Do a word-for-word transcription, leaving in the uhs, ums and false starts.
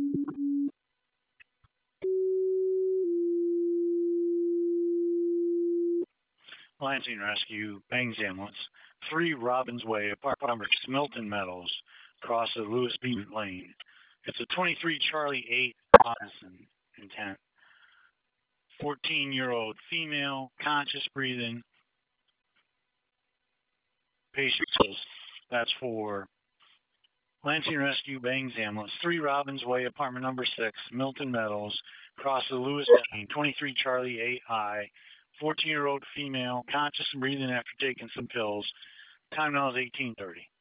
Lansing Rescue, Bangs Ambulance, three Robbins Way, apartment number six, Milton Meadows, across the Lewis B. Lane. It's a twenty-three Charlie eight Addison intent. fourteen-year-old female, conscious breathing, patient. That's for Lansing Rescue, Bangs Ambulance, three Robbins Way, apartment number six, Milton Meadows, across the Lewis Lane, twenty-three Charlie eight I, fourteen-year-old female, conscious and breathing after taking some pills. Time now is eighteen thirty.